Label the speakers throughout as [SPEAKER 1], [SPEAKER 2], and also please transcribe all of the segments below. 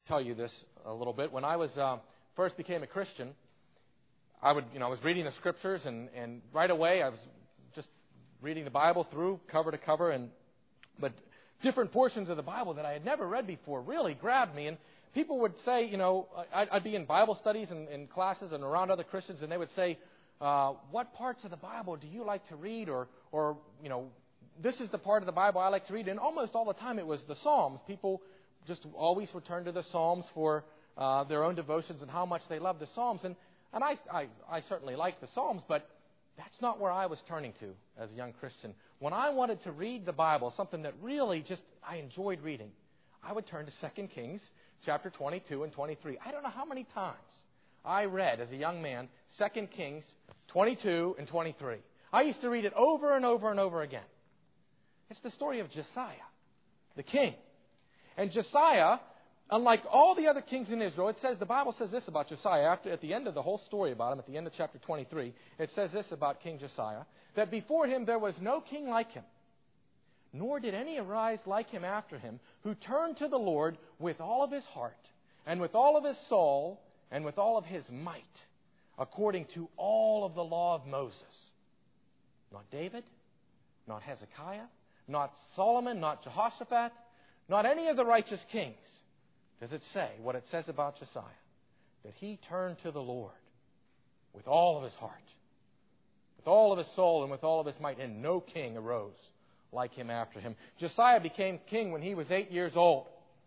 [SPEAKER 1] tell you this a little bit. When I was first became a Christian, I was reading the Scriptures, and right away I was just reading the Bible through cover to cover, but different portions of the Bible that I had never read before really grabbed me. And people would say, I'd be in Bible studies and classes and around other Christians, and they would say, what parts of the Bible do you like to read? Or this is the part of the Bible I like to read. And almost all the time it was the Psalms. People just always would turn to the Psalms for their own devotions and how much they love the Psalms. And I certainly like the Psalms, but that's not where I was turning to as a young Christian. When I wanted to read the Bible, something that really just I enjoyed reading, I would turn to 2 Kings chapter 22 and 23. I don't know how many times I read as a young man 2 Kings 22 and 23. I used to read it over and over and over again. It's the story of Josiah, the king. And Josiah, unlike all the other kings in Israel, the Bible says this about Josiah. At the end of the whole story about him, at the end of chapter 23, it says this about King Josiah, that before him there was no king like him, nor did any arise like him after him, who turned to the Lord with all of his heart, and with all of his soul, and with all of his might, according to all of the law of Moses. Not David, not Hezekiah, not Solomon, not Jehoshaphat, not any of the righteous kings. Does it say what it says about Josiah? That he turned to the Lord with all of his heart, with all of his soul, and with all of his might, and no king arose like him after him. Josiah became king when he was 8 years old.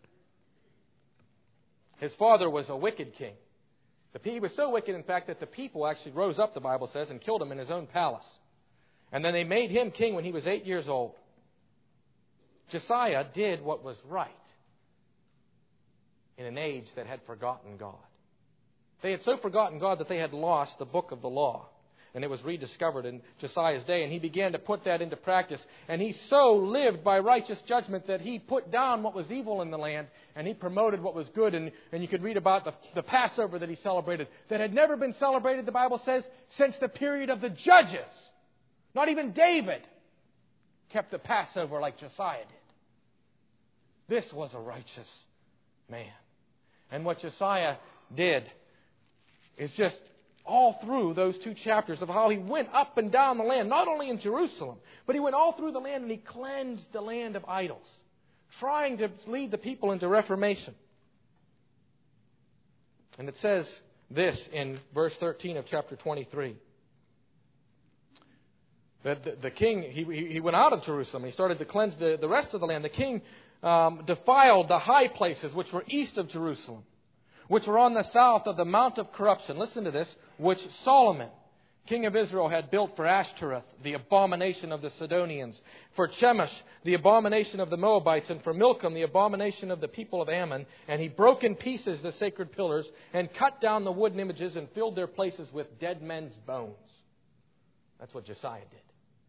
[SPEAKER 1] His father was a wicked king. He was so wicked, in fact, that the people actually rose up, the Bible says, and killed him in his own palace. And then they made him king when he was 8 years old. Josiah did what was right in an age that had forgotten God. They had so forgotten God that they had lost the book of the law. And it was rediscovered in Josiah's day. And he began to put that into practice. And he so lived by righteous judgment that he put down what was evil in the land. And he promoted what was good. And you could read about the Passover that he celebrated. That had never been celebrated, the Bible says, since the period of the judges. Not even David kept the Passover like Josiah did. This was a righteous man. And what Josiah did is just all through those 2 chapters of how he went up and down the land, not only in Jerusalem, but he went all through the land and he cleansed the land of idols, trying to lead the people into reformation. And it says this in verse 13 of chapter 23. That the king, he went out of Jerusalem. He started to cleanse the rest of the land. The king defiled the high places which were east of Jerusalem, which were on the south of the Mount of Corruption. Listen to this. Which Solomon, king of Israel, had built for Ashtoreth, the abomination of the Sidonians, for Chemosh, the abomination of the Moabites, and for Milcom, the abomination of the people of Ammon. And he broke in pieces the sacred pillars, and cut down the wooden images, and filled their places with dead men's bones. That's what Josiah did.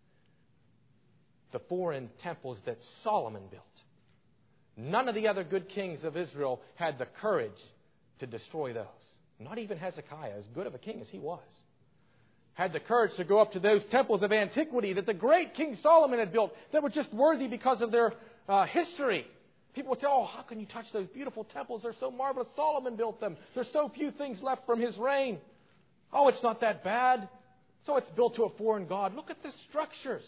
[SPEAKER 1] The foreign temples that Solomon built. None of the other good kings of Israel had the courage to destroy those. Not even Hezekiah, as good of a king as he was, had the courage to go up to those temples of antiquity that the great King Solomon had built that were just worthy because of their history. People would say, oh, how can you touch those beautiful temples? They're so marvelous. Solomon built them. There's so few things left from his reign. Oh, it's not that bad. So it's built to a foreign god. Look at the structures.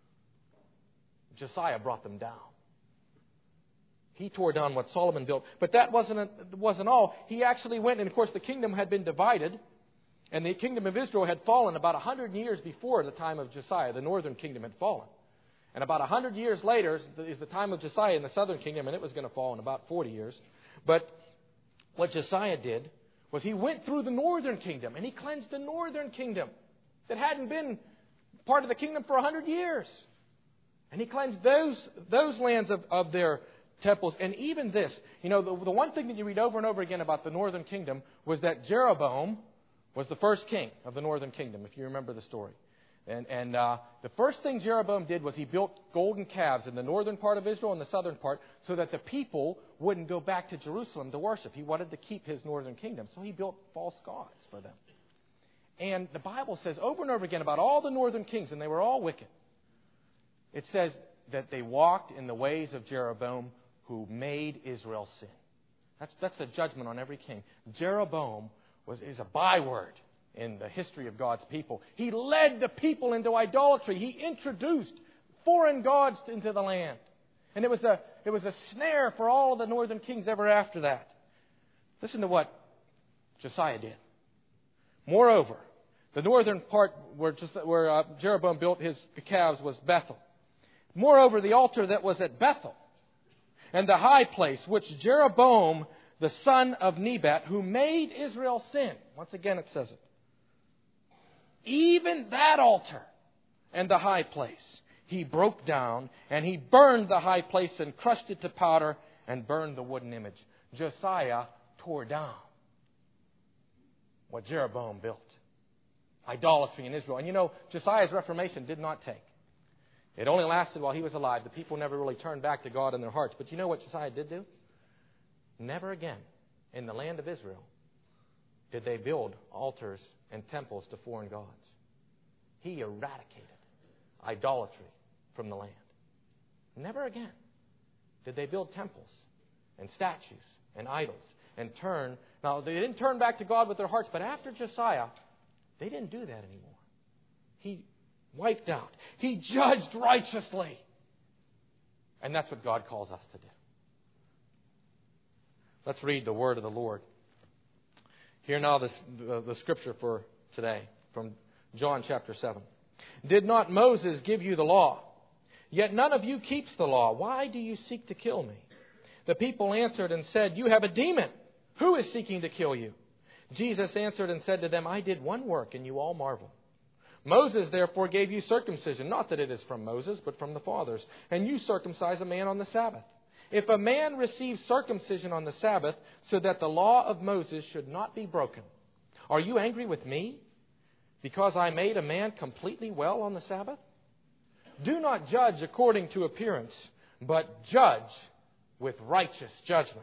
[SPEAKER 1] Josiah brought them down. He tore down what Solomon built. But that wasn't all. He actually went, and of course the kingdom had been divided. And the kingdom of Israel had fallen about 100 years before the time of Josiah. The northern kingdom had fallen. And about 100 years later is the time of Josiah in the southern kingdom, and it was going to fall in about 40 years. But what Josiah did was he went through the northern kingdom, and he cleansed the northern kingdom that hadn't been part of the kingdom for 100 years. And he cleansed those lands of their temples. And even this, the one thing that you read over and over again about the northern kingdom was that Jeroboam was the first king of the northern kingdom, if you remember the story. And the first thing Jeroboam did was he built golden calves in the northern part of Israel and the southern part so that the people wouldn't go back to Jerusalem to worship. He wanted to keep his northern kingdom. So he built false gods for them. And the Bible says over and over again about all the northern kings, and they were all wicked. It says that they walked in the ways of Jeroboam, who made Israel sin. That's the judgment on every king. Jeroboam is a byword in the history of God's people. He led the people into idolatry. He introduced foreign gods into the land. And it was a snare for all of the northern kings ever after that. Listen to what Josiah did. Moreover, the northern part where Jeroboam built his calves was Bethel. Moreover, the altar that was at Bethel and the high place which Jeroboam, the son of Nebat, who made Israel sin. Once again it says it. Even that altar and the high place he broke down, and he burned the high place and crushed it to powder and burned the wooden image. Josiah tore down what Jeroboam built. Idolatry in Israel. And you know, Josiah's reformation did not take. It only lasted while he was alive. The people never really turned back to God in their hearts. But you know what Josiah did do? Never again in the land of Israel did they build altars and temples to foreign gods. He eradicated idolatry from the land. Never again did they build temples and statues and idols and turn. Now, they didn't turn back to God with their hearts, but after Josiah, they didn't do that anymore. He wiped out. He judged righteously. And that's what God calls us to do. Let's read the word of the Lord. Hear now the scripture for today from John chapter 7. Did not Moses give you the law? Yet none of you keeps the law. Why do you seek to kill me? The people answered and said, You have a demon. Who is seeking to kill you? Jesus answered and said to them, I did one work, and you all marvel. Moses therefore gave you circumcision, not that it is from Moses, but from the fathers. And you circumcise a man on the Sabbath. If a man receives circumcision on the Sabbath, so that the law of Moses should not be broken, are you angry with me because I made a man completely well on the Sabbath? Do not judge according to appearance, but judge with righteous judgment.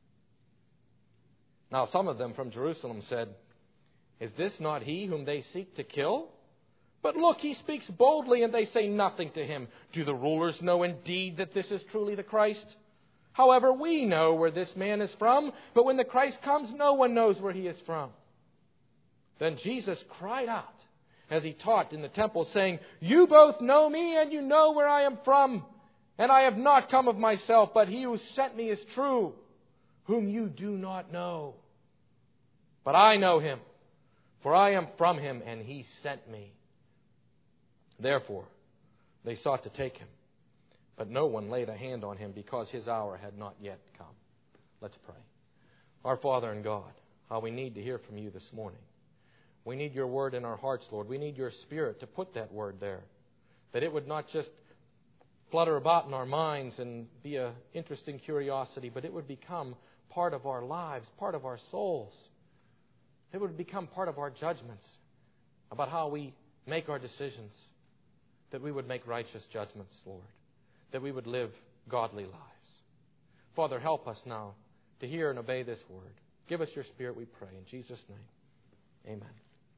[SPEAKER 1] Now some of them from Jerusalem said, Is this not he whom they seek to kill? But look, he speaks boldly, and they say nothing to him. Do the rulers know indeed that this is truly the Christ? However, we know where this man is from, but when the Christ comes, no one knows where he is from. Then Jesus cried out as he taught in the temple, saying, You both know me, and you know where I am from. And I have not come of myself, but he who sent me is true, whom you do not know. But I know him, for I am from him, and he sent me. Therefore, they sought to take him. But no one laid a hand on him, because his hour had not yet come. Let's pray. Our Father and God, how we need to hear from you this morning. We need your word in our hearts, Lord. We need your Spirit to put that word there, that it would not just flutter about in our minds and be an interesting curiosity, but it would become part of our lives, part of our souls. It would become part of our judgments about how we make our decisions, that we would make righteous judgments, Lord, that we would live godly lives. Father, help us now to hear and obey this word. Give us your Spirit, we pray. In Jesus' name, amen.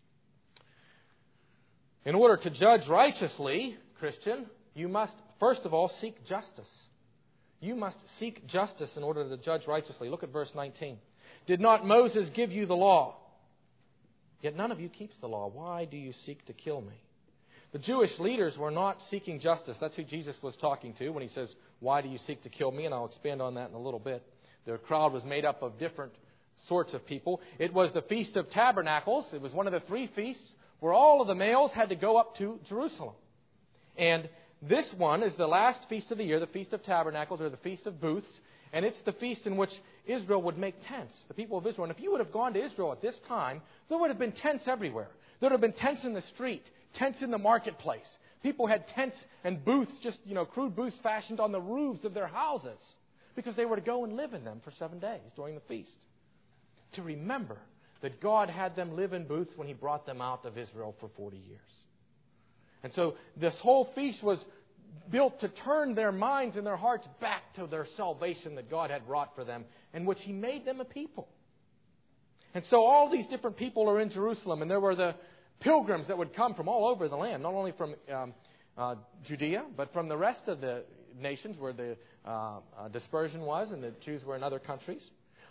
[SPEAKER 1] In order to judge righteously, Christian, you must, first of all, seek justice. You must seek justice in order to judge righteously. Look at verse 19. Did not Moses give you the law? Yet none of you keeps the law. Why do you seek to kill me? The Jewish leaders were not seeking justice. That's who Jesus was talking to when he says, Why do you seek to kill me? And I'll expand on that in a little bit. Their crowd was made up of different sorts of people. It was the Feast of Tabernacles. It was one of the three feasts where all of the males had to go up to Jerusalem. And this one is the last feast of the year, the Feast of Tabernacles, or the Feast of Booths. And it's the feast in which Israel would make tents, the people of Israel. And if you would have gone to Israel at this time, there would have been tents everywhere. There would have been tents in the street, tents in the marketplace. People had tents and booths, just, crude booths fashioned on the roofs of their houses, because they were to go and live in them for 7 days during the feast, to remember that God had them live in booths when he brought them out of Israel for 40 years. And so this whole feast was built to turn their minds and their hearts back to their salvation that God had wrought for them, in which he made them a people. And so all these different people are in Jerusalem, and there were the pilgrims that would come from all over the land, not only from Judea, but from the rest of the nations where the dispersion was, and the Jews were in other countries.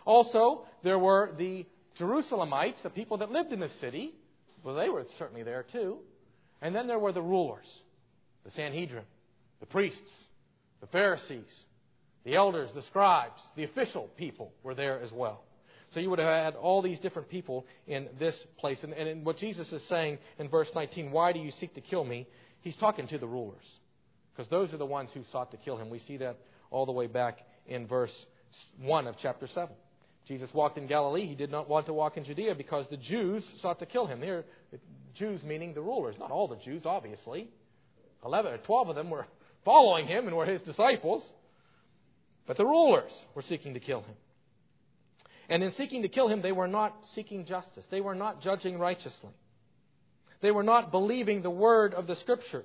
[SPEAKER 1] Also, there were the Jerusalemites, the people that lived in the city. Well, they were certainly there too. And then there were the rulers, the Sanhedrin, the priests, the Pharisees, the elders, the scribes, the official people were there as well. So you would have had all these different people in this place. And what Jesus is saying in verse 19, why do you seek to kill me? He's talking to the rulers. Because those are the ones who sought to kill him. We see that all the way back in verse 1 of chapter 7. Jesus walked in Galilee. He did not want to walk in Judea because the Jews sought to kill him. Here, the Jews meaning the rulers. Not all the Jews, obviously. 11 or 12 of them were following him and were his disciples. But the rulers were seeking to kill him. And in seeking to kill him, they were not seeking justice. They were not judging righteously. They were not believing the word of the Scriptures.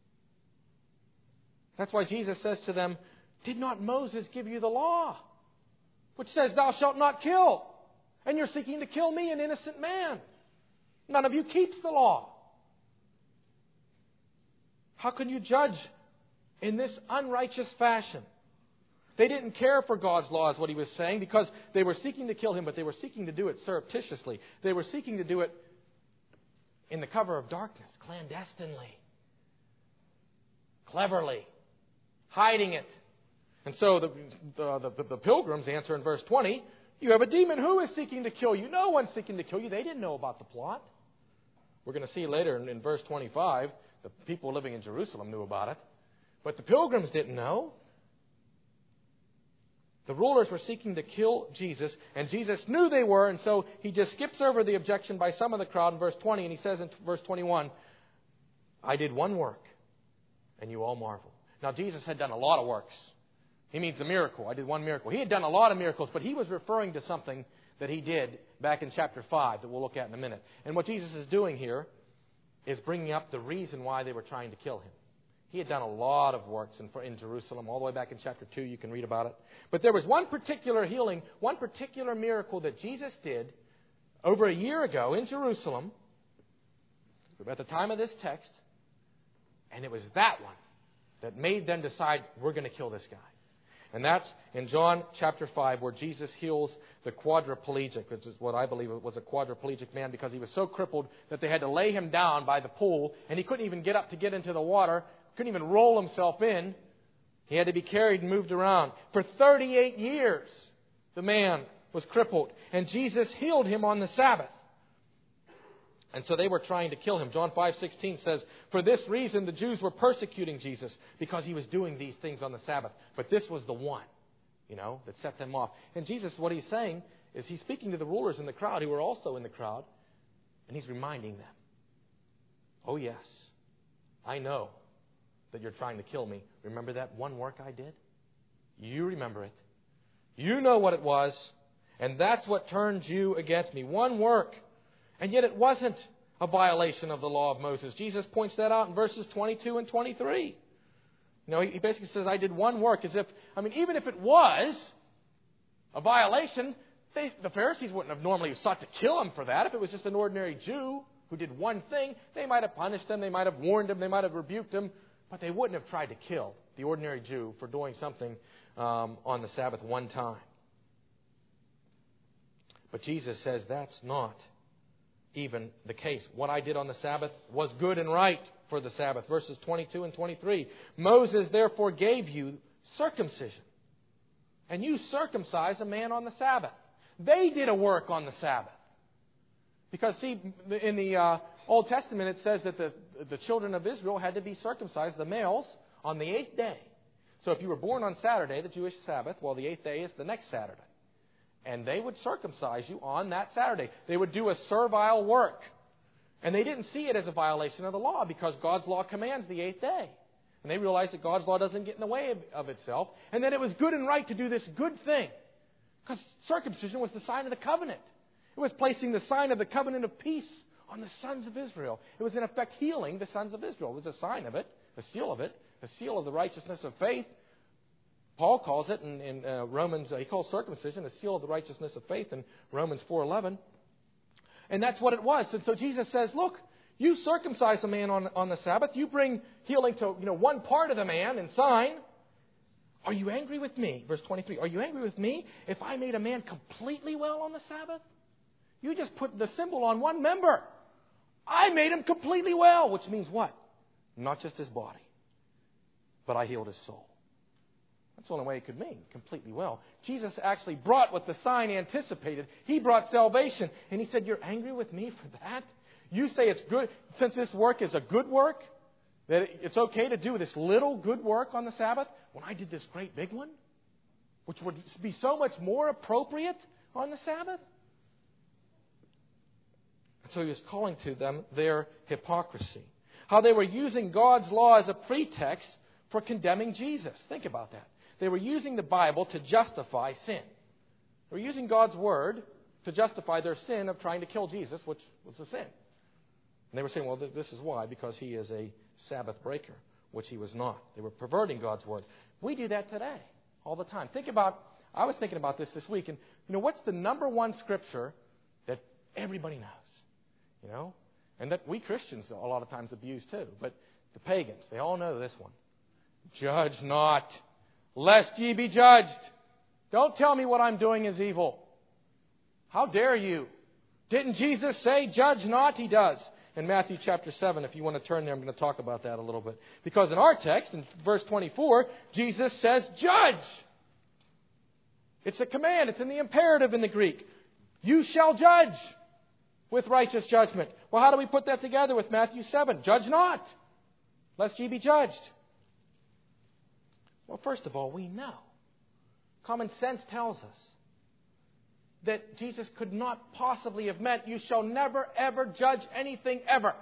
[SPEAKER 1] That's why Jesus says to them, did not Moses give you the law, which says, thou shalt not kill? And you're seeking to kill me, an innocent man. None of you keeps the law. How can you judge in this unrighteous fashion? They didn't care for God's law, is what he was saying, because they were seeking to kill him, but they were seeking to do it surreptitiously. They were seeking to do it in the cover of darkness, clandestinely, cleverly, hiding it. And so the pilgrims answer in verse 20, you have a demon. Who is seeking to kill you? No one's seeking to kill you. They didn't know about the plot. We're going to see later in verse 25, the people living in Jerusalem knew about it. But the pilgrims didn't know. The rulers were seeking to kill Jesus, and Jesus knew they were, and so he just skips over the objection by some of the crowd in verse 20, and he says in verse 21, I did one work, and you all marvel. Now, Jesus had done a lot of works. He means a miracle. I did one miracle. He had done a lot of miracles, but he was referring to something that he did back in chapter 5 that we'll look at in a minute. And what Jesus is doing here is bringing up the reason why they were trying to kill him. He had done a lot of works in Jerusalem. All the way back in chapter 2, you can read about it. But there was one particular healing, one particular miracle that Jesus did over a year ago in Jerusalem at the time of this text. And it was that one that made them decide, we're going to kill this guy. And that's in John chapter 5, where Jesus heals the quadriplegic, which is what I believe was a quadriplegic man, because he was so crippled that they had to lay him down by the pool, and he couldn't even get up to get into the water, couldn't even roll himself in. He had to be carried and moved around. For 38 years, the man was crippled, and Jesus healed him on the Sabbath. And so they were trying to kill him. John 5:16 says, for this reason the Jews were persecuting Jesus, because he was doing these things on the Sabbath. But this was the one, that set them off. And Jesus, what he's saying is he's speaking to the rulers in the crowd who were also in the crowd, and he's reminding them, oh yes, I know that you're trying to kill me. Remember that one work I did? You remember it. You know what it was, and that's what turned you against me. One work. And yet it wasn't a violation of the law of Moses. Jesus points that out in verses 22 and 23. He basically says, I did one work, as if, even if it was a violation, the Pharisees wouldn't have normally sought to kill him for that. If it was just an ordinary Jew who did one thing, they might have punished him, they might have warned him, they might have rebuked him, but they wouldn't have tried to kill the ordinary Jew for doing something on the Sabbath one time. But Jesus says that's not even the case. What I did on the Sabbath was good and right for the Sabbath. Verses 22 and 23. Moses therefore gave you circumcision, and you circumcise a man on the Sabbath. They did a work on the Sabbath. Because, see, in the Old Testament it says that the children of Israel had to be circumcised, the males, on the 8th day. So if you were born on Saturday, the Jewish Sabbath, well, the 8th day is the next Saturday. And they would circumcise you on that Saturday. They would do a servile work. And they didn't see it as a violation of the law, because God's law commands the 8th day. And they realized that God's law doesn't get in the way of itself. And that it was good and right to do this good thing. Because circumcision was the sign of the covenant. It was placing the sign of the covenant of peace on the sons of Israel. It was in effect healing the sons of Israel. It was a sign of it, a seal of it, a seal of the righteousness of faith. Paul calls it in Romans, he calls circumcision a seal of the righteousness of faith in Romans 4:11. And that's what it was. And so Jesus says, look, you circumcise a man on the Sabbath. You bring healing to one part of the man in sign. Are you angry with me? Verse 23. Are you angry with me if I made a man completely well on the Sabbath? You just put the symbol on one member. I made him completely well, which means what? Not just his body, but I healed his soul. That's the only way it could mean, completely well. Jesus actually brought what the sign anticipated. He brought salvation. And he said, you're angry with me for that? You say it's good, since this work is a good work, that it's okay to do this little good work on the Sabbath, when I did this great big one, which would be so much more appropriate on the Sabbath? And so he was calling to them their hypocrisy. How they were using God's law as a pretext for condemning Jesus. Think about that. They were using the Bible to justify sin. They were using God's Word to justify their sin of trying to kill Jesus, which was a sin. And they were saying, well, this is why, because he is a Sabbath breaker, which he was not. They were perverting God's Word. We do that today, all the time. I was thinking about this week, and what's the number one scripture that everybody knows? And that we Christians a lot of times abuse too. But the pagans, they all know this one. Judge not, lest ye be judged. Don't tell me what I'm doing is evil. How dare you? Didn't Jesus say, judge not? He does. In Matthew chapter 7, if you want to turn there, I'm going to talk about that a little bit. Because in our text, in verse 24, Jesus says, judge. It's a command. It's in the imperative in the Greek. You shall judge with righteous judgment. Well, how do we put that together with Matthew 7? Judge not, lest ye be judged. Well, first of all, we know. Common sense tells us that Jesus could not possibly have meant, you shall never, ever judge anything ever.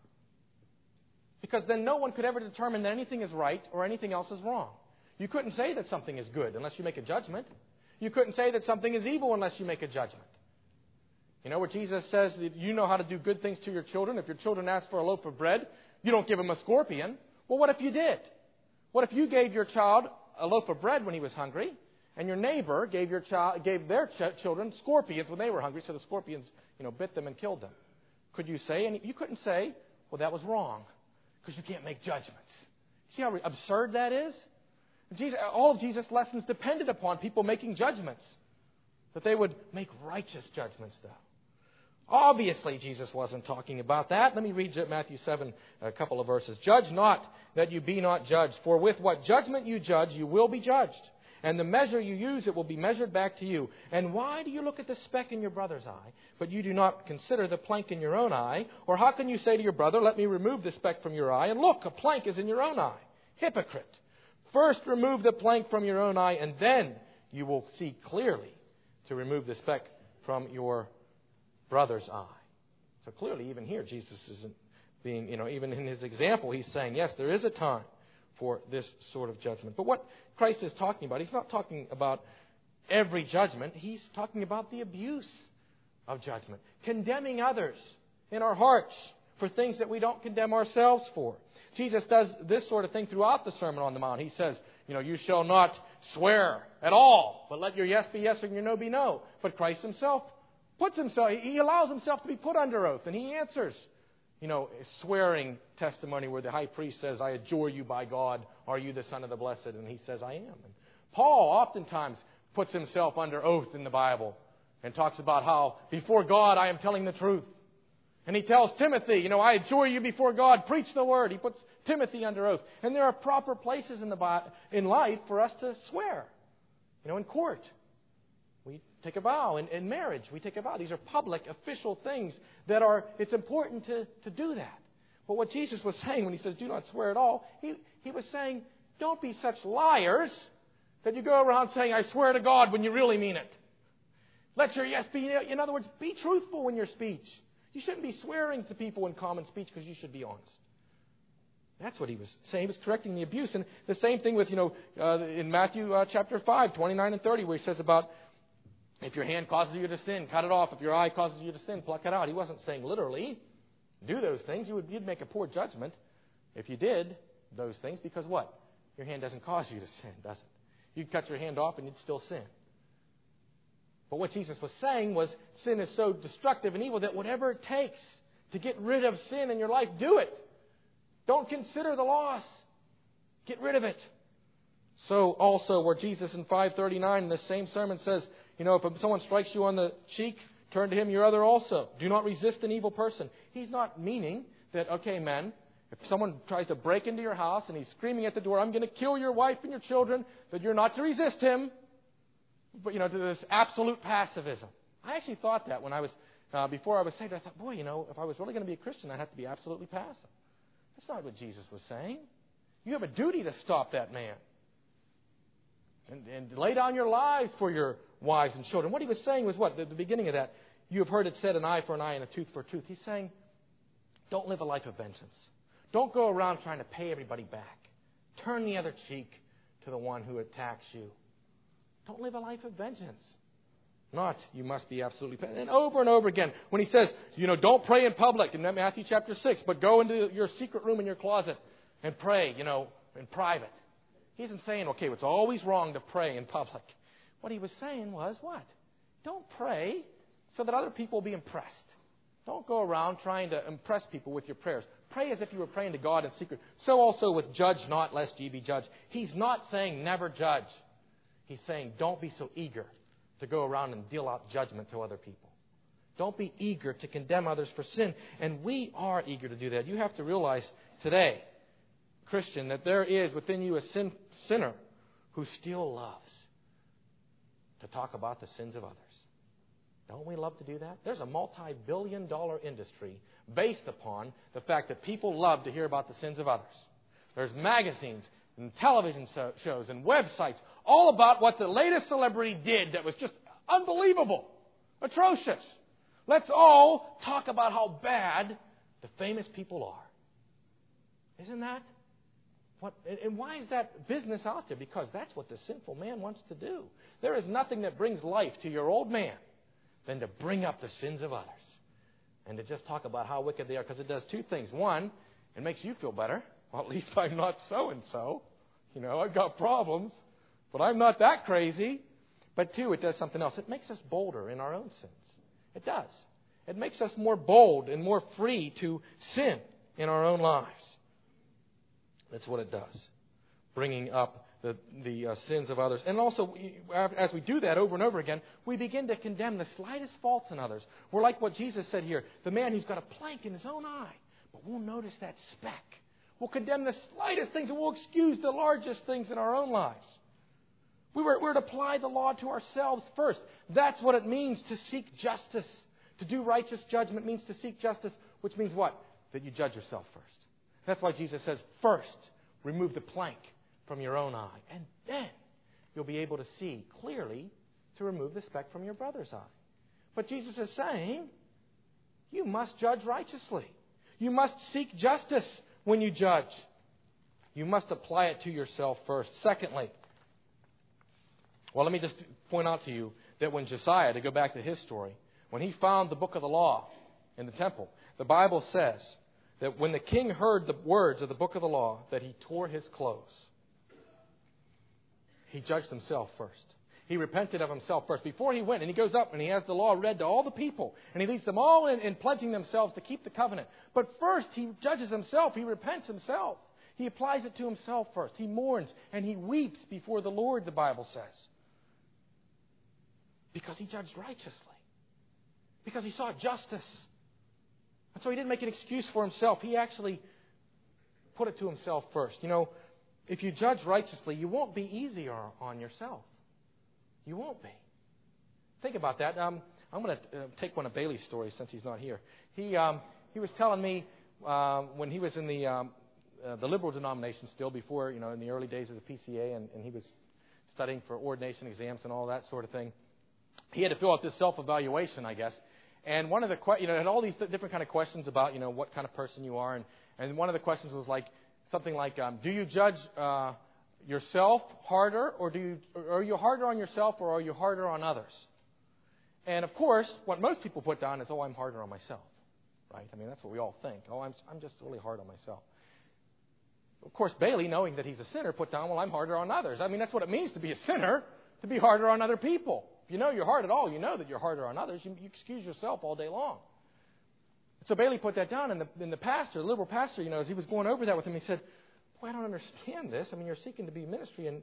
[SPEAKER 1] Because then no one could ever determine that anything is right or anything else is wrong. You couldn't say that something is good unless you make a judgment. You couldn't say that something is evil unless you make a judgment. Where Jesus says that you know how to do good things to your children. If your children ask for a loaf of bread, you don't give them a scorpion. Well, what if you did? What if you gave your child a loaf of bread when he was hungry, and your neighbor gave their children scorpions when they were hungry, so the scorpions, bit them and killed them? Could you say? You couldn't say, well, that was wrong, because you can't make judgments. See how absurd that is? All of Jesus' lessons depended upon people making judgments, that they would make righteous judgments, though. Obviously, Jesus wasn't talking about that. Let me read Matthew 7, a couple of verses. Judge not, that you be not judged. For with what judgment you judge, you will be judged. And the measure you use, it will be measured back to you. And why do you look at the speck in your brother's eye, but you do not consider the plank in your own eye? Or how can you say to your brother, let me remove the speck from your eye, and look, a plank is in your own eye? Hypocrite! First remove the plank from your own eye, and then you will see clearly to remove the speck from your brother's eye. So clearly, even here, Jesus isn't being, even in his example, he's saying, yes, there is a time for this sort of judgment. But what Christ is talking about, he's not talking about every judgment. He's talking about the abuse of judgment. Condemning others in our hearts for things that we don't condemn ourselves for. Jesus does this sort of thing throughout the Sermon on the Mount. He says, you shall not swear at all, but let your yes be yes and your no be no. But Christ himself he allows himself to be put under oath, and he answers, swearing testimony where the high priest says, I adjure you by God, are you the Son of the Blessed? And he says, I am. And Paul oftentimes puts himself under oath in the Bible and talks about how before God I am telling the truth. And he tells Timothy, I adjure you before God, preach the word. He puts Timothy under oath. And there are proper places in life for us to swear. In court, we take a vow. In marriage, we take a vow. These are public, official things it's important to do that. But what Jesus was saying when he says, do not swear at all, he was saying, don't be such liars that you go around saying, I swear to God, when you really mean it. Let your yes be, in other words, be truthful in your speech. You shouldn't be swearing to people in common speech because you should be honest. That's what he was saying. He was correcting the abuse. And the same thing with, in Matthew chapter 5, 29 and 30, where he says about, if your hand causes you to sin, cut it off. If your eye causes you to sin, pluck it out. He wasn't saying literally, do those things. You'd make a poor judgment if you did those things, because what? Your hand doesn't cause you to sin, does it? You'd cut your hand off and you'd still sin. But what Jesus was saying was sin is so destructive and evil that whatever it takes to get rid of sin in your life, do it. Don't consider the loss. Get rid of it. So also where Jesus in 5:39 in the same sermon says, if someone strikes you on the cheek, turn to him your other also. Do not resist an evil person. He's not meaning that, okay, men, if someone tries to break into your house and he's screaming at the door, I'm going to kill your wife and your children, that you're not to resist him. But, to this absolute pacifism. I actually thought that when I was, before I was saved, I thought, boy, if I was really going to be a Christian, I'd have to be absolutely passive. That's not what Jesus was saying. You have a duty to stop that man. And lay down your lives for your wives and children. What he was saying was what? The beginning of that, you have heard it said, an eye for an eye and a tooth for a tooth. He's saying, don't live a life of vengeance. Don't go around trying to pay everybody back. Turn the other cheek to the one who attacks you. Don't live a life of vengeance. Not, you must be absolutely... And over again, when he says, don't pray in public in Matthew chapter 6, but go into your secret room in your closet and pray, in private. He isn't saying, okay, it's always wrong to pray in public. What he was saying was what? Don't pray so that other people will be impressed. Don't go around trying to impress people with your prayers. Pray as if you were praying to God in secret. So also with judge not, lest ye be judged. He's not saying never judge. He's saying don't be so eager to go around and deal out judgment to other people. Don't be eager to condemn others for sin. And we are eager to do that. You have to realize today, Christian, that there is within you a sinner who still loves to talk about the sins of others. Don't we love to do that? There's a multi-billion-dollar industry based upon the fact that people love to hear about the sins of others. There's magazines and television shows and websites all about what the latest celebrity did that was just unbelievable, atrocious. Let's all talk about how bad the famous people are. Isn't that? And why is that business out there? Because that's what the sinful man wants to do. There is nothing that brings life to your old man than to bring up the sins of others and to just talk about how wicked they are, because it does two things. One, it makes you feel better. Well, at least I'm not so-and-so. I've got problems, but I'm not that crazy. But two, it does something else. It makes us bolder in our own sins. It does. It makes us more bold and more free to sin in our own lives. That's what it does, bringing up the sins of others. And also, as we do that over and over again, we begin to condemn the slightest faults in others. We're like what Jesus said here, the man who's got a plank in his own eye, but we'll notice that speck. We'll condemn the slightest things, and we'll excuse the largest things in our own lives. We're to apply the law to ourselves first. That's what it means to seek justice. To do righteous judgment means to seek justice, which means what? That you judge yourself first. That's why Jesus says, first, remove the plank from your own eye. And then you'll be able to see clearly to remove the speck from your brother's eye. But Jesus is saying, you must judge righteously. You must seek justice when you judge. You must apply it to yourself first. Secondly, let me just point out to you that when Josiah, to go back to his story, when he found the book of the law in the temple, the Bible says that when the king heard the words of the book of the law, that he tore his clothes. He judged himself first. He repented of himself first. Before he went, and he goes up and he has the law read to all the people, and he leads them all in pledging themselves to keep the covenant. But first, he judges himself. He repents himself. He applies it to himself first. He mourns and he weeps before the Lord, the Bible says. Because he judged righteously. Because he sought justice. And so he didn't make an excuse for himself. He actually put it to himself first. If you judge righteously, you won't be easier on yourself. You won't be. Think about that. I'm going to take one of Bailey's stories since he's not here. He was telling me when he was in the liberal denomination still, before, in the early days of the PCA, and he was studying for ordination exams and all that sort of thing. He had to fill out this self-evaluation, I guess. And one of the had all these different kind of questions about what kind of person you are, and one of the questions was something like do you judge yourself harder, or are you harder on yourself, or are you harder on others? And of course, what most people put down is, I'm harder on myself, right? I mean, that's what we all think. I'm just really hard on myself. Of course, Bailey, knowing that he's a sinner, put down, I'm harder on others. I mean, that's what it means to be a sinner, to be harder on other people. If you know you're hard at all, you know that you're harder on others. You excuse yourself all day long. So Bailey put that down, and the liberal pastor, as he was going over that with him, he said, I don't understand this. I mean, you're seeking to be ministry, and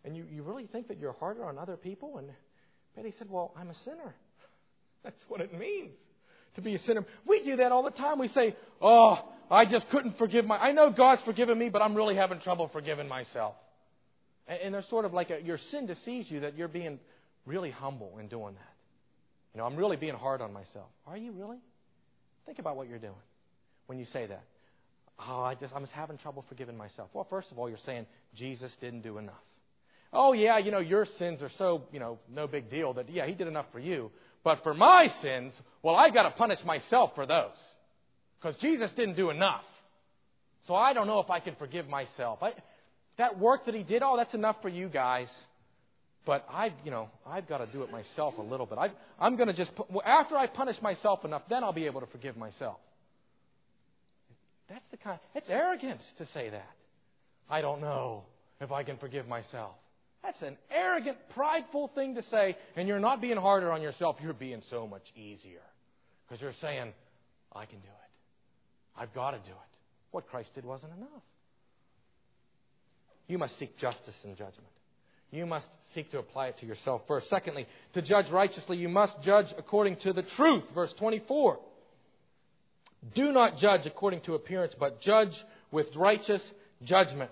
[SPEAKER 1] And you really think that you're harder on other people? And Betty said, well, I'm a sinner. That's what it means to be a sinner. We do that all the time. We say, oh, I just couldn't forgive I know God's forgiven me, but I'm really having trouble forgiving myself. And there's sort of like your sin deceives you that you're being really humble in doing that. I'm really being hard on myself. Are you really? Think about what you're doing when you say that. Oh, I'm just having trouble forgiving myself. Well, first of all, you're saying Jesus didn't do enough. Oh, yeah, your sins are so, no big deal that, yeah, He did enough for you. But for my sins, well, I've got to punish myself for those. Because Jesus didn't do enough. So I don't know if I can forgive myself. That work that He did, that's enough for you guys. But I've got to do it myself a little bit. I'm going to after I punish myself enough, then I'll be able to forgive myself. It's arrogance to say that. I don't know if I can forgive myself. That's an arrogant, prideful thing to say, and you're not being harder on yourself. You're being so much easier. Because you're saying, I can do it. I've got to do it. What Christ did wasn't enough. You must seek justice and judgment. You must seek to apply it to yourself first. Secondly, to judge righteously, you must judge according to the truth. Verse 24. Do not judge according to appearance, but judge with righteous judgment.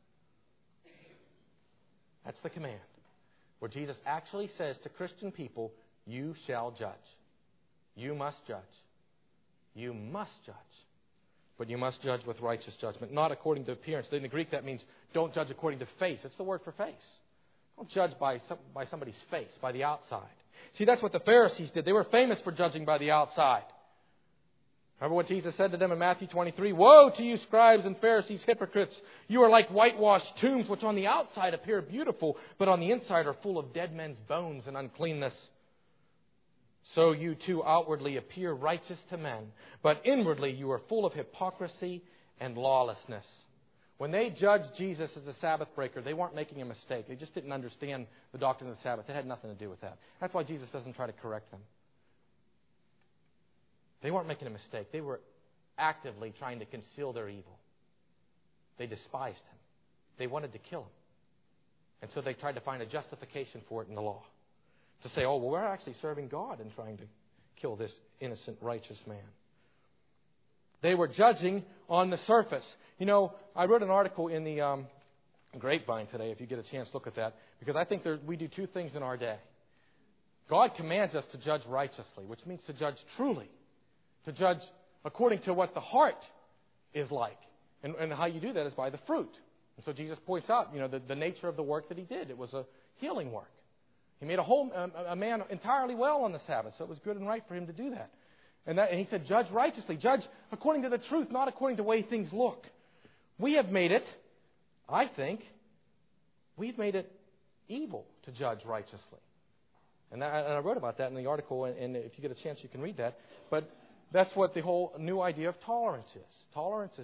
[SPEAKER 1] That's the command. Where Jesus actually says to Christian people, you shall judge. You must judge. You must judge. But you must judge with righteous judgment, not according to appearance. In the Greek, that means don't judge according to face. It's the word for face. Don't judge by somebody's face, by the outside. See, that's what the Pharisees did. They were famous for judging by the outside. Remember what Jesus said to them in Matthew 23? Woe to you, scribes and Pharisees, hypocrites! You are like whitewashed tombs, which on the outside appear beautiful, but on the inside are full of dead men's bones and uncleanness. So you too outwardly appear righteous to men, but inwardly you are full of hypocrisy and lawlessness. When they judged Jesus as a Sabbath breaker, they weren't making a mistake. They just didn't understand the doctrine of the Sabbath. It had nothing to do with that. That's why Jesus doesn't try to correct them. They weren't making a mistake. They were actively trying to conceal their evil. They despised Him. They wanted to kill Him. And so they tried to find a justification for it in the law. To say, oh, well, we're actually serving God in trying to kill this innocent, righteous man. They were judging on the surface. I wrote an article in the Grapevine today, if you get a chance, look at that. Because I think we do two things in our day. God commands us to judge righteously, which means to judge truly. To judge according to what the heart is like. And how you do that is by the fruit. And so Jesus points out, the nature of the work that He did. It was a healing work. He made a man entirely well on the Sabbath, so it was good and right for Him to do that. And He said, judge righteously. Judge according to the truth, not according to the way things look. We have made it, I think, we've made it evil to judge righteously. And I wrote about that in the article, and if you get a chance, you can read that. But that's what the whole new idea of tolerance is. Tolerance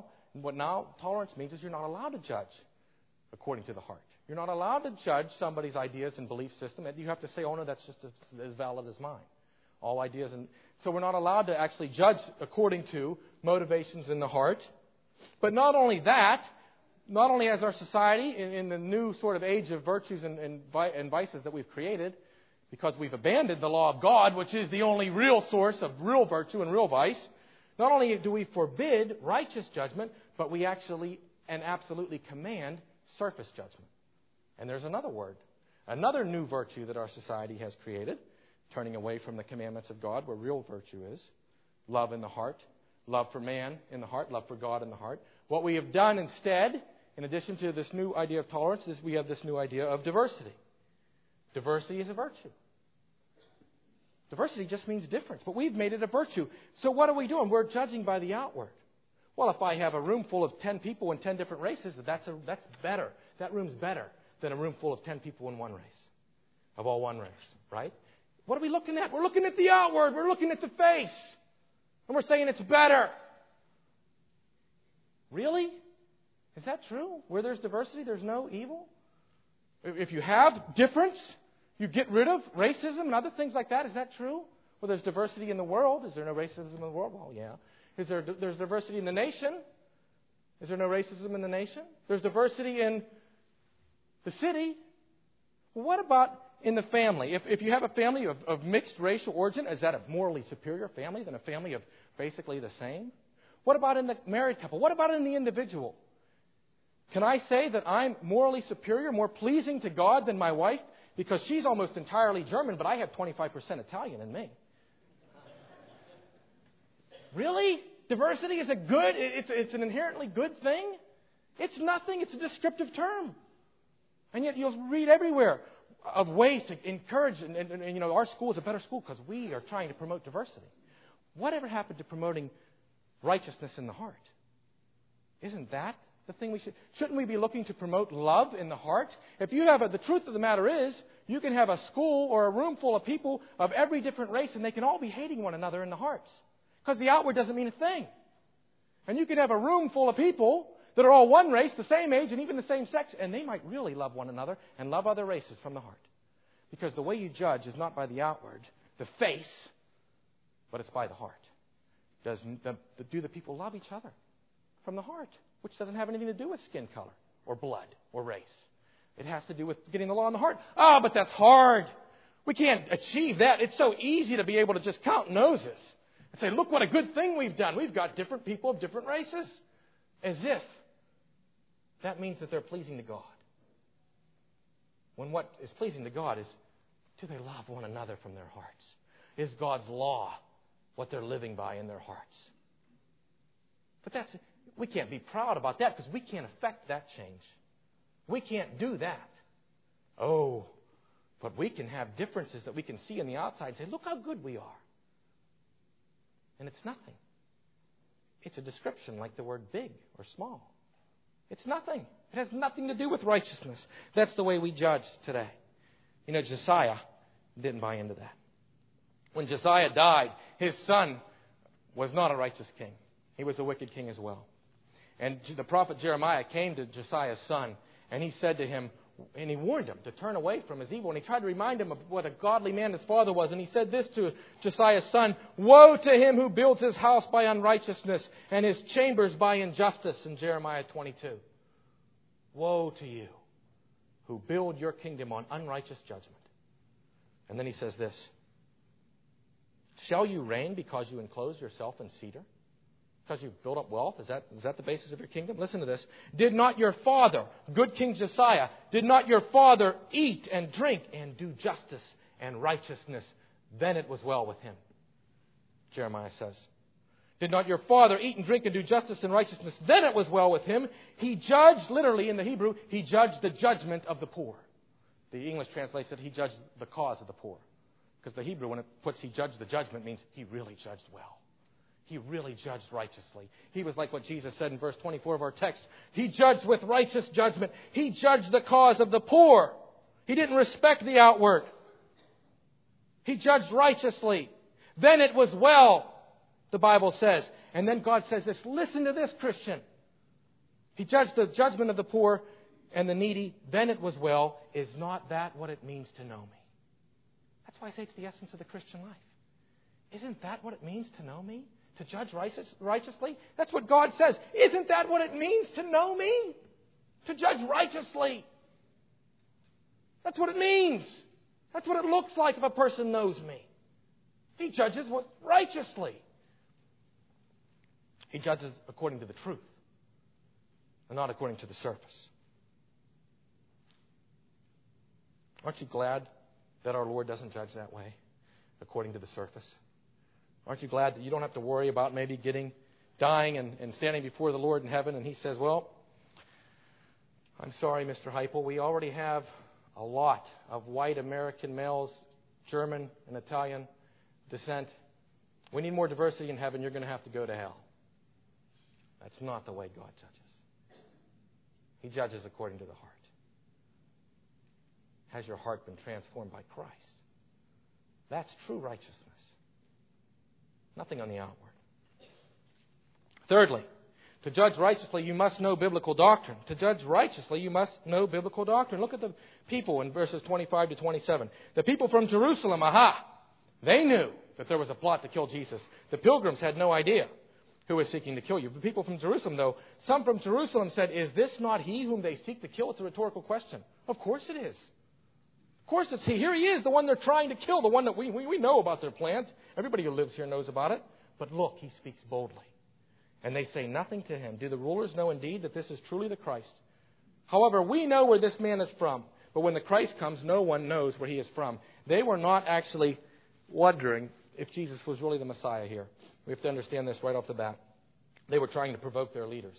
[SPEAKER 1] means is you're not allowed to judge according to the heart. You're not allowed to judge somebody's ideas and belief system. And you have to say, oh no, that's just as valid as mine. All ideas. And so we're not allowed to actually judge according to motivations in the heart. But not only that, not only as our society in the new sort of age of virtues and vices that we've created, because we've abandoned the law of God, which is the only real source of real virtue and real vice, not only do we forbid righteous judgment, but we actually and absolutely command surface judgment. And there's another word, another new virtue that our society has created, turning away from the commandments of God, where real virtue is. Love in the heart, love for man in the heart, love for God in the heart. What we have done instead, in addition to this new idea of tolerance, is we have this new idea of diversity. Diversity is a virtue. Diversity just means difference, but we've made it a virtue. So what are we doing? We're judging by the outward. Well, if I have a room full of 10 people in 10 different races, that's better. That room's better than a room full of 10 people in one race, of all one race, right? What are we looking at? We're looking at the outward. We're looking at the face. And we're saying it's better. Really? Is that true? Where there's diversity, there's no evil? If you have difference, you get rid of racism and other things like that. Is that true? Well, there's diversity in the world. Is there no racism in the world? Well, yeah. There's diversity in the nation. Is there no racism in the nation? There's diversity in The city. Well, what about in the family? If you have a family of mixed racial origin, is that a morally superior family than a family of basically the same? What about in the married couple? What about in the individual? Can I say that I'm morally superior, more pleasing to God than my wife? Because she's almost entirely German, but I have 25% Italian in me. Really? Diversity is it's an inherently good thing? It's nothing. It's a descriptive term. And yet you'll read everywhere of ways to encourage, and our school is a better school because we are trying to promote diversity. Whatever happened to promoting righteousness in the heart? Isn't that the thing we shouldn't we be looking to promote love in the heart? If you have the truth of the matter is, you can have a school or a room full of people of every different race and they can all be hating one another in the hearts. Because the outward doesn't mean a thing. And you can have a room full of people that are all one race, the same age, and even the same sex, and they might really love one another and love other races from the heart. Because the way you judge is not by the outward, the face, but it's by the heart. Do the people love each other from the heart? Which doesn't have anything to do with skin color or blood or race. It has to do with getting the law in the heart. Oh, but that's hard. We can't achieve that. It's so easy to be able to just count noses and say, look what a good thing we've done. We've got different people of different races. As if that means that they're pleasing to God. When what is pleasing to God is, do they love one another from their hearts? Is God's law what they're living by in their hearts? But we can't be proud about that because we can't affect that change. We can't do that. Oh, but we can have differences that we can see on the outside and say, look how good we are. And it's nothing. It's a description like the word big or small. It's nothing. It has nothing to do with righteousness. That's the way we judge today. Josiah didn't buy into that. When Josiah died, his son was not a righteous king. He was a wicked king as well. And the prophet Jeremiah came to Josiah's son, and he said to him, and he warned him to turn away from his evil. And he tried to remind him of what a godly man his father was. And he said this to Josiah's son, woe to him who builds his house by unrighteousness and his chambers by injustice, in Jeremiah 22. Woe to you who build your kingdom on unrighteous judgment. And then he says this, shall you reign because you enclose yourself in cedar? Because you've built up wealth? Is that the basis of your kingdom? Listen to this. Did not your father, good King Josiah, did not your father eat and drink and do justice and righteousness? Then it was well with him. Jeremiah says. Did not your father eat and drink and do justice and righteousness? Then it was well with him. He judged, literally in the Hebrew, he judged the judgment of the poor. The English translates it, he judged the cause of the poor. Because the Hebrew, when it puts he judged the judgment, means he really judged well. He really judged righteously. He was like what Jesus said in verse 24 of our text. He judged with righteous judgment. He judged the cause of the poor. He didn't respect the outward. He judged righteously. Then it was well, the Bible says. And then God says this, listen to this, Christian. He judged the judgment of the poor and the needy. Then it was well. Is not that what it means to know me? That's why I say it's the essence of the Christian life. Isn't that what it means to know me? To judge righteously? That's what God says. Isn't that what it means to know me? To judge righteously. That's what it means. That's what it looks like if a person knows me. He judges righteously. He judges according to the truth and not according to the surface. Aren't you glad that our Lord doesn't judge that way, according to the surface? Aren't you glad that you don't have to worry about maybe dying and standing before the Lord in heaven and He says, well, I'm sorry, Mr. Heupel, we already have a lot of white American males, German and Italian descent. We need more diversity in heaven. You're going to have to go to hell. That's not the way God judges. He judges according to the heart. Has your heart been transformed by Christ? That's true righteousness. Nothing on the outward. Thirdly, to judge righteously, you must know biblical doctrine. To judge righteously, you must know biblical doctrine. Look at the people in verses 25 to 27. The people from Jerusalem, they knew that there was a plot to kill Jesus. The pilgrims had no idea. who is seeking to kill you. The people from Jerusalem, though, some from Jerusalem said, is this not he whom they seek to kill? It's a rhetorical question. Of course it is. Of course it's he. Here he is, the one they're trying to kill, the one that we know about their plans. Everybody who lives here knows about it. But look, he speaks boldly. And they say nothing to him. Do the rulers know indeed that this is truly the Christ? However, we know where this man is from. But when the Christ comes, no one knows where he is from. They were not actually wondering if Jesus was really the Messiah here. We have to understand this right off the bat. They were trying to provoke their leaders.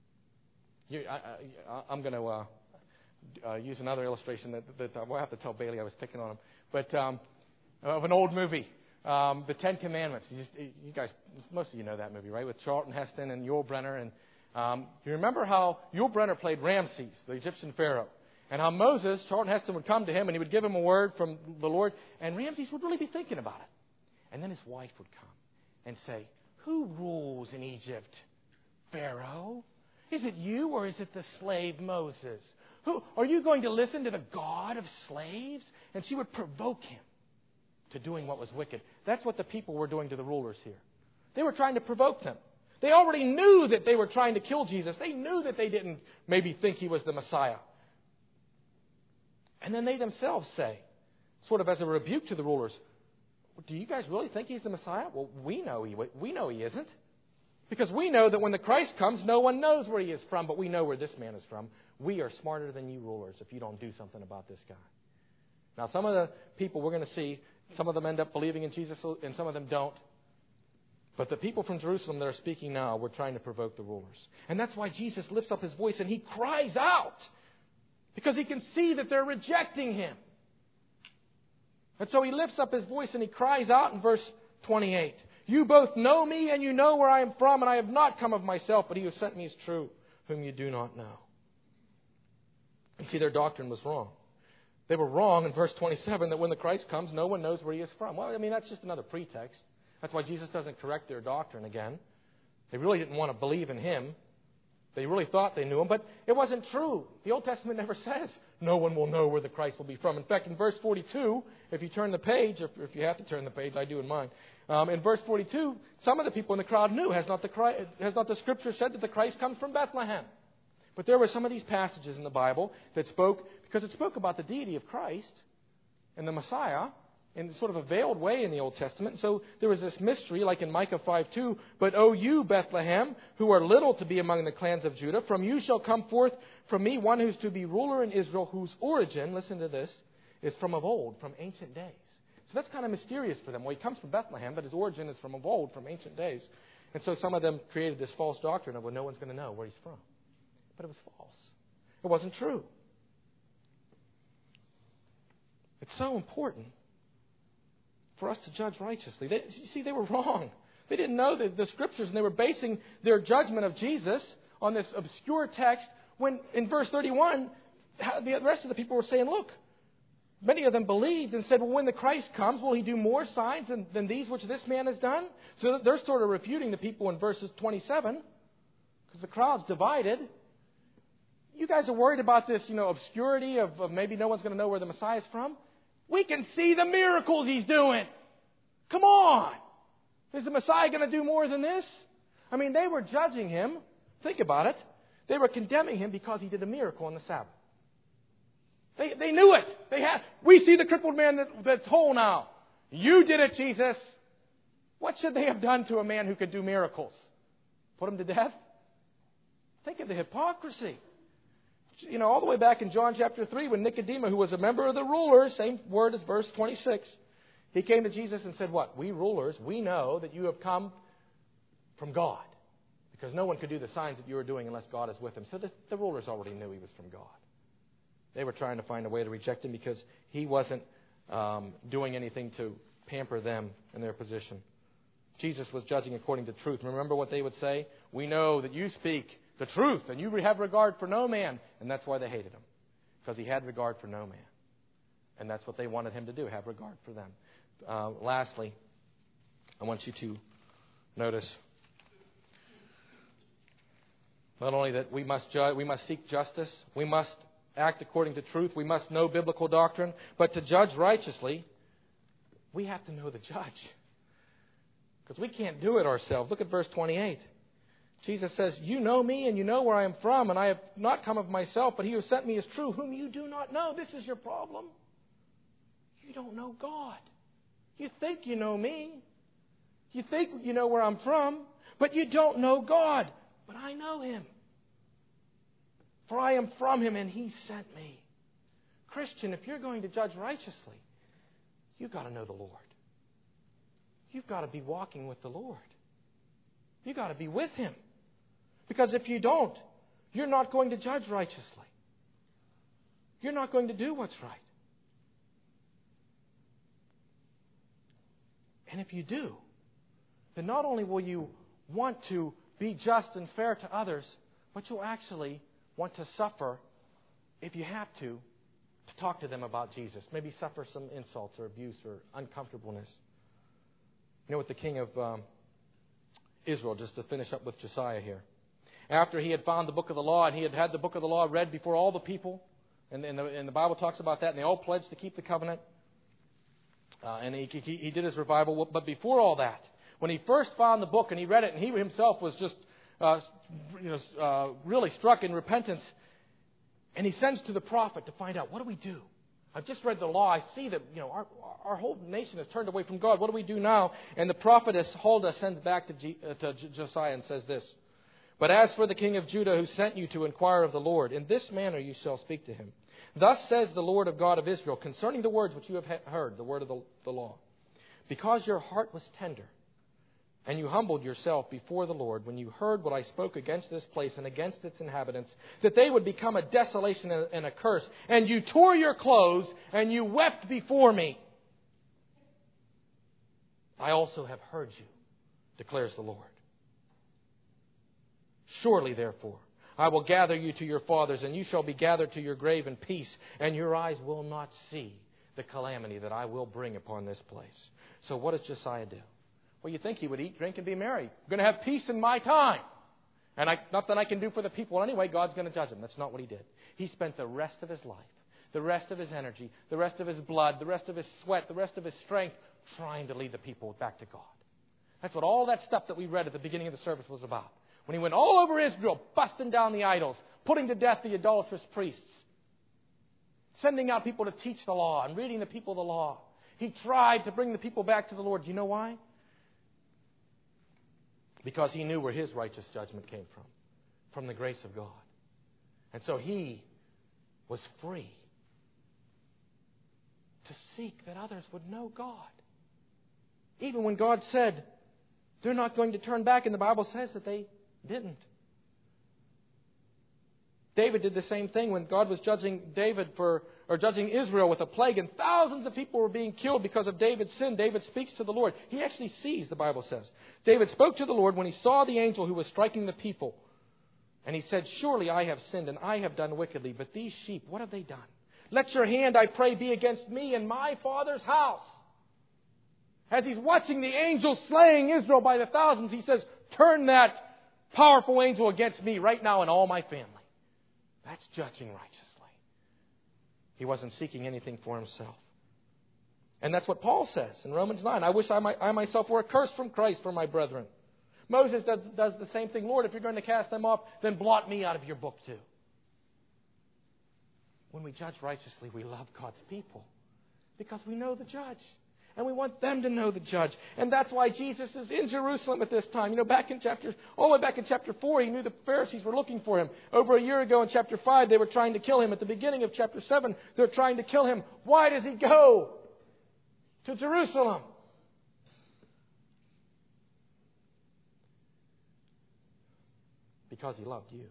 [SPEAKER 1] I'm going to use another illustration that we'll have to tell Bailey I was picking on him. But of an old movie, The Ten Commandments. You guys, most of you know that movie, right? With Charlton Heston and Yul Brynner. And you remember how Yul Brynner played Ramses, the Egyptian pharaoh. And how Moses, Charlton Heston, would come to him and he would give him a word from the Lord. And Ramses would really be thinking about it. And then his wife would come and say, who rules in Egypt? Pharaoh? Is it you or is it the slave Moses? Who are you going to listen to the God of slaves? And she would provoke him to doing what was wicked. That's what the people were doing to the rulers here. They were trying to provoke them. They already knew that they were trying to kill Jesus. They knew that they didn't maybe think he was the Messiah. And then they themselves say, sort of as a rebuke to the rulers, do you guys really think he's the Messiah? Well, we know he isn't. Because we know that when the Christ comes, no one knows where he is from, but we know where this man is from. We are smarter than you rulers if you don't do something about this guy. Now, some of the people we're going to see, some of them end up believing in Jesus and some of them don't. But the people from Jerusalem that are speaking now were trying to provoke the rulers. And that's why Jesus lifts up his voice and he cries out. Because he can see that they're rejecting him. And so he lifts up his voice and he cries out in verse 28. You both know me and you know where I am from, and I have not come of myself, but he who sent me is true, whom you do not know. You see, their doctrine was wrong. They were wrong in verse 27 that when the Christ comes, no one knows where he is from. Well, I mean, that's just another pretext. That's why Jesus doesn't correct their doctrine again. They really didn't want to believe in him. They really thought they knew him, but it wasn't true. The Old Testament never says no one will know where the Christ will be from. In fact, in verse 42, if you turn the page, if you have to turn the page, I do in mine. In verse 42, some of the people in the crowd knew. Has not the Scripture said that the Christ comes from Bethlehem? But there were some of these passages in the Bible that spoke, because it spoke about the deity of Christ and the Messiah in sort of a veiled way in the Old Testament. So there was this mystery, like in Micah 5:2. But O you, Bethlehem, who are little to be among the clans of Judah, from you shall come forth from me one who's to be ruler in Israel, whose origin, listen to this, is from of old, from ancient days. So that's kind of mysterious for them. Well, he comes from Bethlehem, but his origin is from of old, from ancient days. And so some of them created this false doctrine of, well, no one's going to know where he's from. But it was false. It wasn't true. It's so important for us to judge righteously. They were wrong. They didn't know the Scriptures, and they were basing their judgment of Jesus on this obscure text when, in verse 31, the rest of the people were saying, look, many of them believed and said, well, when the Christ comes, will he do more signs than these which this man has done? So they're sort of refuting the people in verses 27 because the crowd's divided. You guys are worried about this, obscurity of maybe no one's going to know where the Messiah is from. We can see the miracles he's doing. Come on. Is the Messiah going to do more than this? I mean, they were judging him. Think about it. They were condemning him because he did a miracle on the Sabbath. They knew it. We see the crippled man that's whole now. You did it, Jesus. What should they have done to a man who could do miracles? Put him to death? Think of the hypocrisy. All the way back in John chapter 3, when Nicodemus, who was a member of the rulers, same word as verse 26, he came to Jesus and said, what? We rulers, we know that you have come from God. Because no one could do the signs that you are doing unless God is with him. So the rulers already knew he was from God. They were trying to find a way to reject him because he wasn't doing anything to pamper them in their position. Jesus was judging according to truth. Remember what they would say? We know that you speak the truth, and you have regard for no man. And that's why they hated him, because he had regard for no man. And that's what they wanted him to do, have regard for them. Lastly, I want you to notice not only that we must seek justice, we must act according to truth, we must know biblical doctrine, but to judge righteously, we have to know the judge. Because we can't do it ourselves. Look at verse 28. Jesus says, you know me and you know where I am from, and I have not come of myself, but he who sent me is true, whom you do not know. This is your problem. You don't know God. You think you know me. You think you know where I'm from, but you don't know God. But I know Him. For I am from Him and He sent me. Christian, if you're going to judge righteously, you've got to know the Lord. You've got to be walking with the Lord. You've got to be with Him. Because if you don't, you're not going to judge righteously. You're not going to do what's right. And if you do, then not only will you want to be just and fair to others, but you'll actually want to suffer, if you have to talk to them about Jesus. Maybe suffer some insults or abuse or uncomfortableness. You know, with the king of Israel, just to finish up with Josiah here. After he had found the book of the law, and he had had the book of the law read before all the people, and the Bible talks about that, and they all pledged to keep the covenant. And he did his revival. But before all that, when he first found the book and he read it, and he himself was just really struck in repentance, and he sends to the prophet to find out, what do we do? I've just read the law. I see that our whole nation has turned away from God. What do we do now? And the prophetess Huldah sends back to Josiah and says this, but as for the king of Judah who sent you to inquire of the Lord, in this manner you shall speak to him. Thus says the Lord of God of Israel, concerning the words which you have heard, the word of the law. Because your heart was tender, and you humbled yourself before the Lord when you heard what I spoke against this place and against its inhabitants, that they would become a desolation and a curse, and you tore your clothes, and you wept before me. I also have heard you, declares the Lord. Surely, therefore, I will gather you to your fathers, and you shall be gathered to your grave in peace, and your eyes will not see the calamity that I will bring upon this place. So what does Josiah do? Well, you think he would eat, drink, and be merry. I'm going to have peace in my time. And nothing I can do for the people anyway, God's going to judge him. That's not what he did. He spent the rest of his life, the rest of his energy, the rest of his blood, the rest of his sweat, the rest of his strength, trying to lead the people back to God. That's what all that stuff that we read at the beginning of the service was about. When he went all over Israel, busting down the idols, putting to death the idolatrous priests, sending out people to teach the law and reading the people the law. He tried to bring the people back to the Lord. Do you know why? Because he knew where his righteous judgment came from the grace of God. And so he was free to seek that others would know God. Even when God said they're not going to turn back, and the Bible says that they didn't. David did the same thing when God was judging judging Israel with a plague, and thousands of people were being killed because of David's sin. David speaks to the Lord. He actually sees, the Bible says. David spoke to the Lord when he saw the angel who was striking the people. And he said, surely I have sinned and I have done wickedly, but these sheep, what have they done? Let your hand, I pray, be against me and my father's house. As he's watching the angel slaying Israel by the thousands, he says, turn that powerful angel against me right now and all my family. That's judging righteously. He wasn't seeking anything for himself. And that's what Paul says in Romans 9. I wish I myself were accursed from Christ for my brethren. Moses does the same thing. Lord, if you're going to cast them off, then blot me out of your book too. When we judge righteously, we love God's people because we know the judge. And we want them to know the judge. And that's why Jesus is in Jerusalem at this time. You know, all the way back in chapter 4, he knew the Pharisees were looking for him. Over a year ago in chapter 5, they were trying to kill him. At the beginning of chapter 7, they're trying to kill him. Why does he go to Jerusalem? Because he loved you.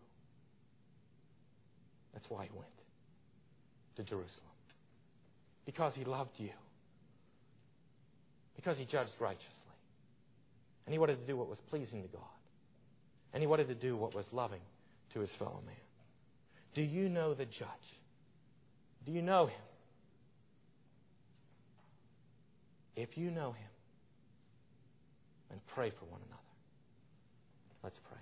[SPEAKER 1] That's why he went to Jerusalem. Because he loved you. Because he judged righteously. And he wanted to do what was pleasing to God. And he wanted to do what was loving to his fellow man. Do you know the judge? Do you know him? If you know him, then pray for one another. Let's pray.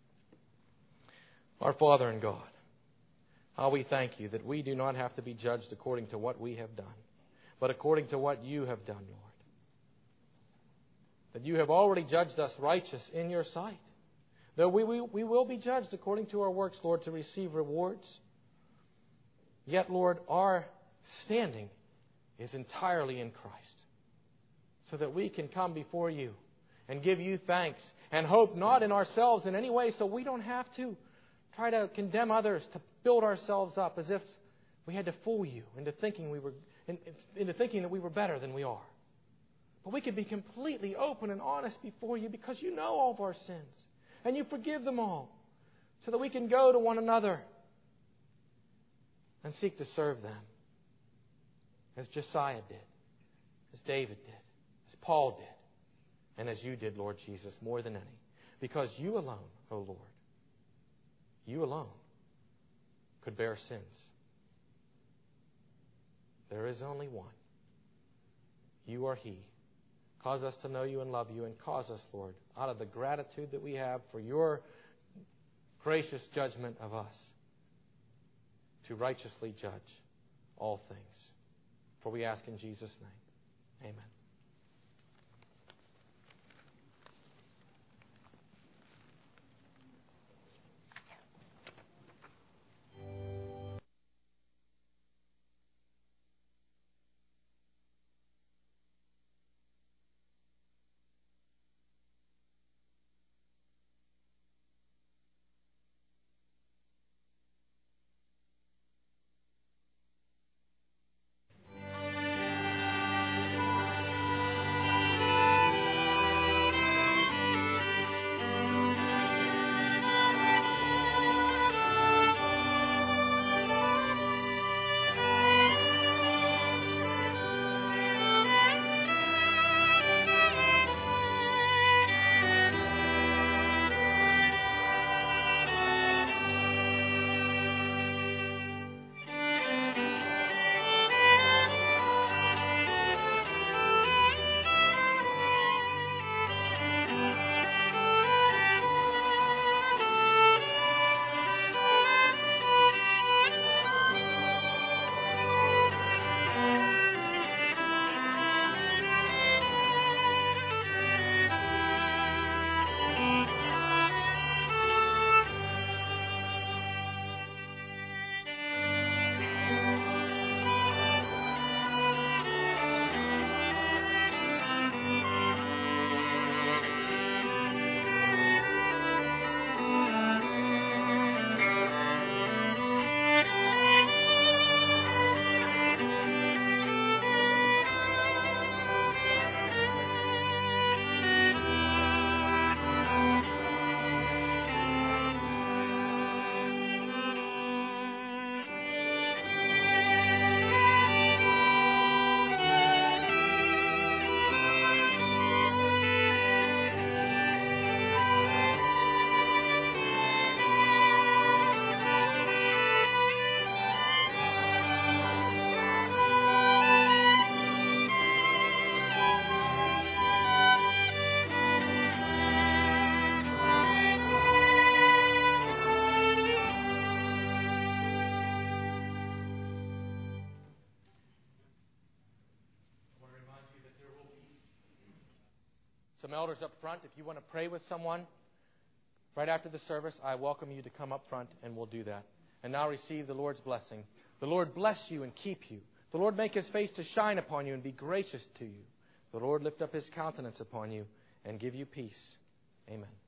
[SPEAKER 1] Our Father in God, how we thank you that we do not have to be judged according to what we have done, but according to what you have done, Lord. That you have already judged us righteous in your sight. Though we will be judged according to our works, Lord, to receive rewards. Yet, Lord, our standing is entirely in Christ, so that we can come before you and give you thanks and hope not in ourselves in any way, so we don't have to try to condemn others, to build ourselves up as if we had to fool you into thinking that we were better than we are. But we can be completely open and honest before you because you know all of our sins and you forgive them all, so that we can go to one another and seek to serve them as Josiah did, as David did, as Paul did, and as you did, Lord Jesus, more than any. Because you alone, O Lord, you alone could bear sins. There is only one. You are He. Cause us to know you and love you, and cause us, Lord, out of the gratitude that we have for your gracious judgment of us, to righteously judge all things. For we ask in Jesus' name. Amen. Some elders up front, if you want to pray with someone right after the service, I welcome you to come up front and we'll do that. And now receive the Lord's blessing. The Lord bless you and keep you. The Lord make His face to shine upon you and be gracious to you. The Lord lift up His countenance upon you and give you peace. Amen.